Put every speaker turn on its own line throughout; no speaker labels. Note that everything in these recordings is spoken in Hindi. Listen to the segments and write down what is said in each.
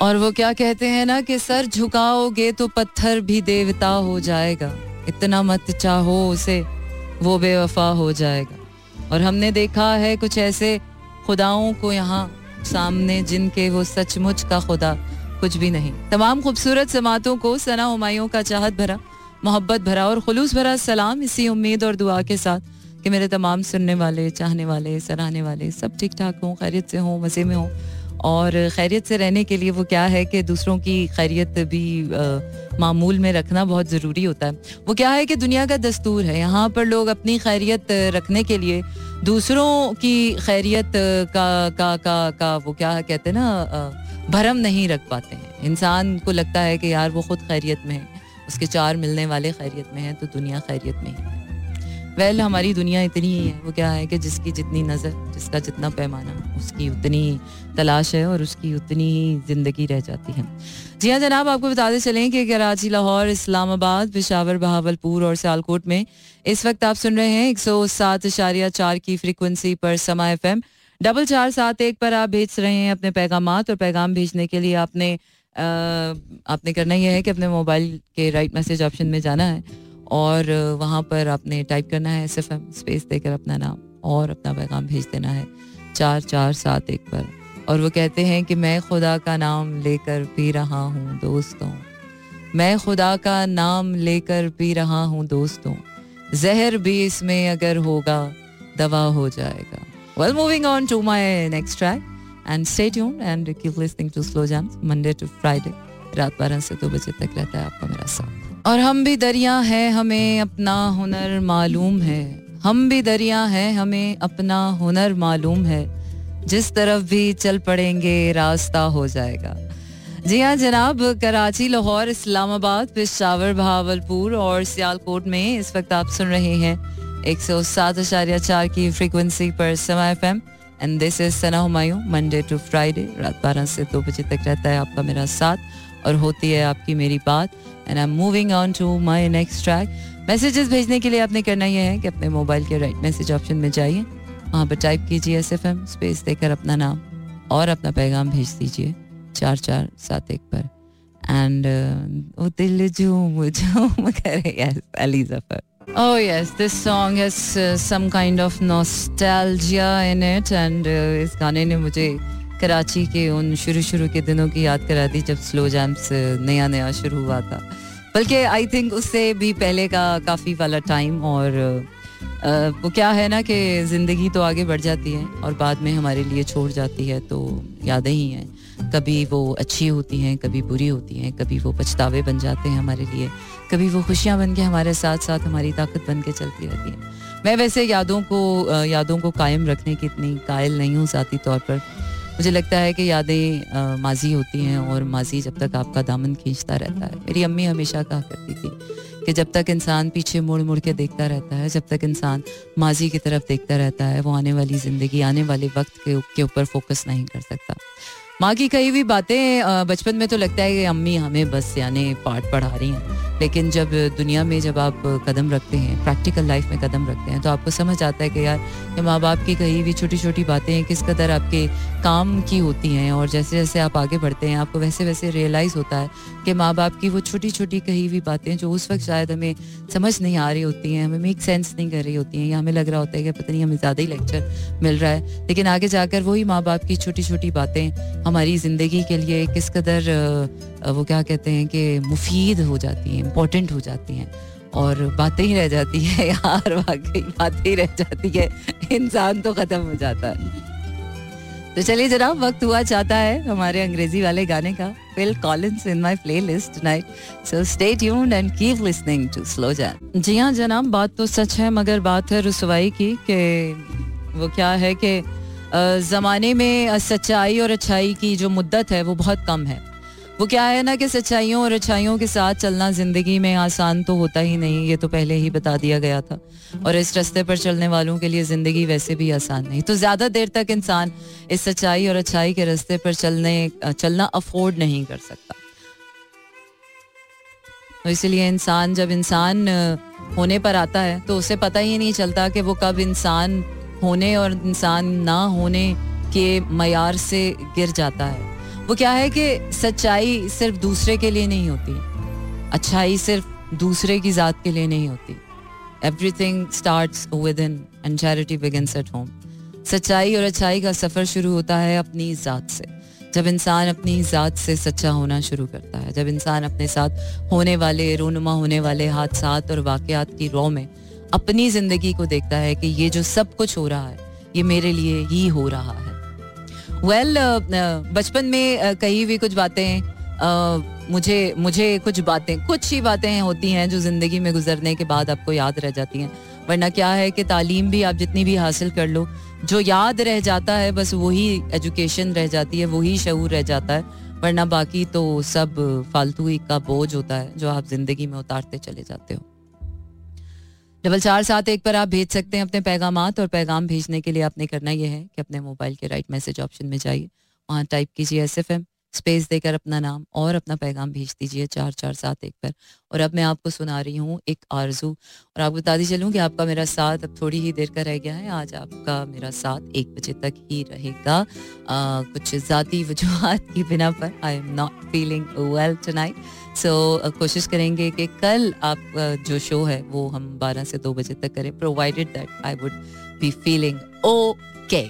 और वो क्या कहते हैं ना कि सर झुकाओगे तो पत्थर भी देवता हो जाएगा, इतना मत चाहो उसे वो बेवफा हो जाएगा. और हमने देखा है कुछ ऐसे खुदाओं को यहाँ सामने जिनके वो सचमुच का खुदा कुछ भी नहीं. तमाम खूबसूरत समातों को सना हुमायूं का चाहत भरा, मोहब्बत भरा और खुलूस भरा सलाम, इसी उम्मीद और दुआ के साथ कि मेरे तमाम सुनने वाले, चाहने वाले, सराहने वाले सब ठीक ठाक हों, खैरियत से हों, मज़े में हों. और खैरियत से रहने के लिए वो क्या है कि दूसरों की खैरियत भी मामूल में रखना बहुत ज़रूरी होता है. वो क्या है कि दुनिया का दस्तूर है, यहाँ पर लोग अपनी खैरियत रखने के लिए दूसरों की खैरियत का वो क्या कहते हैं ना, भरम नहीं रख पाते हैं. इंसान को लगता है कि यार वो खुद खैरियत में है, उसके चार मिलने वाले खैरियत में हैं, तो दुनिया खैरियत में ही है. वेल हमारी दुनिया इतनी ही है. वो क्या है कि जिसकी जितनी नज़र, जिसका जितना पैमाना, उसकी उतनी तलाश है और उसकी उतनी ही ज़िंदगी रह जाती है. जी हाँ जनाब, आपको बताते चलें कि कराची, लाहौर, इस्लामाबाद, पेशावर, बहावलपुर और सियालकोट में इस वक्त आप सुन रहे हैं 107.4 की फ्रीक्वेंसी पर समा FM. 4471 पर आप भेज रहे हैं अपने पैगामात, और पैगाम भेजने के लिए आपने करना यह है कि अपने मोबाइल के राइट मैसेज ऑप्शन में जाना है और वहाँ पर आपने टाइप करना है SFM स्पेस देकर अपना नाम और अपना पैगाम भेज देना है 4471 पर. और वो कहते हैं कि मैं खुदा का नाम लेकर पी रहा हूँ दोस्तों, मैं खुदा का नाम लेकर पी रहा हूँ दोस्तों, जहर भी इसमें अगर होगा दवा हो जाएगा. Well, moving on to my next track and stay tuned and keep listening to Slow Jams Monday to Friday. रात 12 से 2 बजे तक रहता है आपका मेरा साथ. और हम भी दरिया हैं, हमें अपना हुनर मालूम है, हम भी दरिया हैं, हमें अपना हुनर मालूम है, जिस तरफ भी चल पड़ेंगे रास्ता हो जाएगा. जी हाँ जनाब, कराची, लाहौर, इस्लामाबाद, पेशावर, बहावलपुर और सियालकोट में इस वक्त आप सुन रहे हैं 107.4 की फ्रीक्वेंसी पर Sama FM and this is Sana Humayun. Monday to Friday रात 12 से 2 बजे तक रहता है आपका मेरा साथ और होती है आपकी मेरी बात. And I am moving on to my next track. Messages भेजने के लिए आपने करना यह है कि अपने मोबाइल के राइट मैसेज ऑप्शन में जाइए, वहाँ पर टाइप कीजिए SFM स्पेस देकर अपना नाम और अपना पैगाम भेज दीजिए 4471 पर. एंड ओ दिल झूम झूम करे, yes, Ali Zafar. Oh yes, this song has some kind of nostalgia in it and इस गाने ने मुझे कराची के उन शुरू के दिनों की याद करा दी जब स्लो जैम्स नया शुरू हुआ था. बल्कि आई थिंक उससे भी पहले का काफ़ी वाला टाइम. और वो क्या है ना कि ज़िंदगी तो आगे बढ़ जाती है और बाद में हमारे लिए छोड़ जाती है, तो यादें ही हैं. कभी वो अच्छी होती हैं, कभी बुरी होती हैं, कभी वो पछतावे बन जाते हैं हमारे लिए, कभी वो खुशियाँ बन के हमारे साथ साथ हमारी ताकत बन के चलती रहती हैं. मैं वैसे यादों को कायम रखने की इतनी कायल नहीं हूँ ज़ाती तौर पर. मुझे लगता है कि यादें माजी होती हैं और माजी जब तक आपका दामन खींचता रहता है. मेरी अम्मी हमेशा कहा करती थी कि जब तक इंसान पीछे मुड़ मुड़ के देखता रहता है, जब तक इंसान माजी की तरफ देखता रहता है, वो आने वाली ज़िंदगी, आने वाले वक्त के ऊपर फोकस नहीं कर सकता. माँ की कही हुई बातें बचपन में तो लगता है कि अम्मी हमें बस यानी पाठ पढ़ा रही हैं, लेकिन जब दुनिया में जब आप कदम रखते हैं, प्रैक्टिकल लाइफ में कदम रखते हैं, तो आपको समझ आता है कि यार ये माँ बाप की कही हुई छोटी छोटी बातें किस कदर आपके काम की होती हैं. और जैसे जैसे आप आगे बढ़ते हैं आपको वैसे वैसे रियलाइज़ होता है कि माँ बाप की वो छोटी छोटी कही हुई बातें जो उस वक्त शायद हमें समझ नहीं आ रही होती हैं, हमें मेक सेंस नहीं कर रही होती हैं, या हमें लग रहा होता है कि पता नहीं हमें ज़्यादा ही लेक्चर मिल रहा है, लेकिन आगे जाकर वही माँ बाप की छोटी छोटी बातें हमारी ज़िंदगी के लिए किस कदर वो क्या कहते हैं कि मुफीद हो जाती हैं, इम्पोर्टेंट हो जाती हैं. और बातें ही रह जाती है यार, वाकई बातें ही रह जाती है, इंसान तो ख़त्म हो जाता है. तो चलिए जनाब, वक्त हुआ चाहता है हमारे अंग्रेजी वाले गाने का. Phil Collins in my playlist tonight, so stay tuned and keep listening to slow jam. जी हाँ जनाब, बात तो सच है मगर बात है रुसवाई की कि वो क्या है कि ज़माने में सच्चाई और अच्छाई की जो मुद्दत है वो बहुत कम है. वो क्या है ना कि सच्चाइयों और अच्छाइयों के साथ चलना ज़िंदगी में आसान तो होता ही नहीं, ये तो पहले ही बता दिया गया था. और इस रास्ते पर चलने वालों के लिए ज़िंदगी वैसे भी आसान नहीं. तो ज़्यादा देर तक इंसान इस सच्चाई और अच्छाई के रास्ते पर चलना अफोर्ड नहीं कर सकता. तो इसलिए इंसान जब इंसान होने पर आता है तो उसे पता ही नहीं चलता कि वो कब इंसान होने और इंसान ना होने के मयार से गिर जाता है. वो क्या है कि सच्चाई सिर्फ दूसरे के लिए नहीं होती, अच्छाई सिर्फ दूसरे की जात के लिए नहीं होती. Everything starts within and charity begins at home. सच्चाई और अच्छाई का सफर शुरू होता है अपनी जात से. जब इंसान अपनी जात से सच्चा होना शुरू करता है, जब इंसान अपने साथ होने वाले, रोनुमा होने वाले हादसात और वाकयात की रौ में अपनी जिंदगी को देखता है कि ये जो सब कुछ हो रहा है ये मेरे लिए ही हो रहा है. बचपन में कही हुई कुछ बातें मुझे कुछ ही बातें होती हैं जो जिंदगी में गुजरने के बाद आपको याद रह जाती हैं. वरना क्या है कि तालीम भी आप जितनी भी हासिल कर लो, जो याद रह जाता है बस वही एजुकेशन रह जाती है, वही शऊर रह जाता है. वरना बाकी तो सब फालतू ही का बोझ होता है जो आप जिंदगी में उतारते चले जाते हो. 4471 पर आप भेज सकते हैं अपने पैगामात, और पैगाम भेजने के लिए आपने करना यह है कि अपने मोबाइल के राइट मैसेज ऑप्शन में जाइए, वहाँ टाइप कीजिए SFM, स्पेस देकर अपना नाम और अपना पैगाम भेज दीजिए 4471 पर. और अब मैं आपको सुना रही हूँ एक आरजू, और आपको बताती चलूँ कि आपका मेरा साथ अब थोड़ी ही देर का रह गया है. आज आपका मेरा साथ 1 बजे तक ही रहेगा. कुछ ज़ाती वजूहात की बिना पर I am not feeling well tonight. So कोशिश करेंगे कि कल आप जो शो है वो हम 12 से 2 बजे तक करें, provided that I would be feeling okay.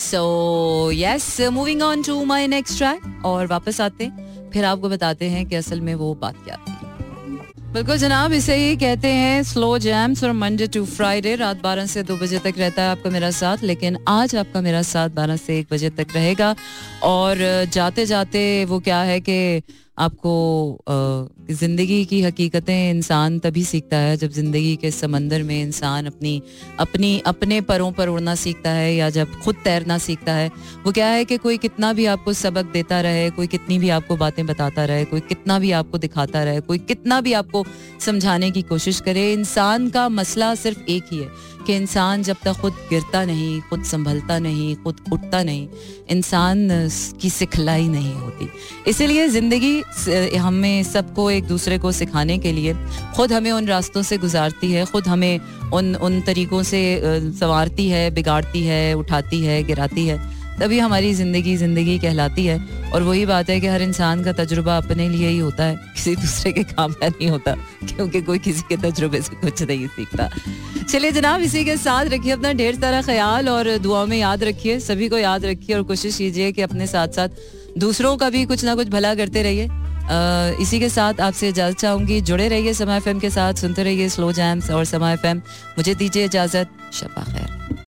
So yes, moving on to my next track, और वापस आते हैं फिर आपको बताते हैं कि असल में वो बात क्या थी. बिल्कुल जनाब, इसे ही कहते हैं स्लो जैम्स, और मंडे टू फ्राइडे रात 12 से 2 बजे तक रहता है आपका मेरा साथ. लेकिन आज आपका मेरा साथ 12 से 1 बजे तक रहेगा. और जाते जाते वो क्या है कि आपको जिंदगी की हकीकतें इंसान तभी सीखता है जब जिंदगी के समंदर में इंसान अपने परों पर उड़ना सीखता है, या जब खुद तैरना सीखता है. वो क्या है कि कोई कितना भी आपको सबक देता रहे, कोई कितनी भी आपको बातें बताता रहे, कोई कितना भी आपको दिखाता रहे, कोई कितना भी आपको समझाने की कोशिश करे, इंसान का मसला सिर्फ एक ही है कि इंसान जब तक खुद गिरता नहीं, खुद संभलता नहीं, खुद उठता नहीं, इंसान की सिखलाई नहीं होती. इसीलिए ज़िंदगी हमें सबको एक दूसरे को सिखाने के लिए खुद हमें उन रास्तों से गुजारती है, खुद हमें उन तरीक़ों से संवारती है, बिगाड़ती है, उठाती है, गिराती है. तभी हमारी ज़िंदगी कहलाती है. और वही बात है कि हर इंसान का तजुर्बा अपने लिए ही होता है, किसी दूसरे के काम का नहीं होता, क्योंकि कोई किसी के तजुर्बे से कुछ नहीं सीखता. चलिए जनाब, इसी के साथ रखिए अपना ढेर सारा ख्याल, और दुआ में याद रखिए, सभी को याद रखिए, और कोशिश कीजिए कि अपने साथ साथ दूसरों का भी कुछ ना कुछ भला करते रहिए. इसी के साथ आपसे इजाज़त चाहूँगी. जुड़े रहिए समा FM के साथ, सुनते रहिए स्लो जैम्स और समा FM. मुझे दीजिए इजाज़त. शब्बा खैर.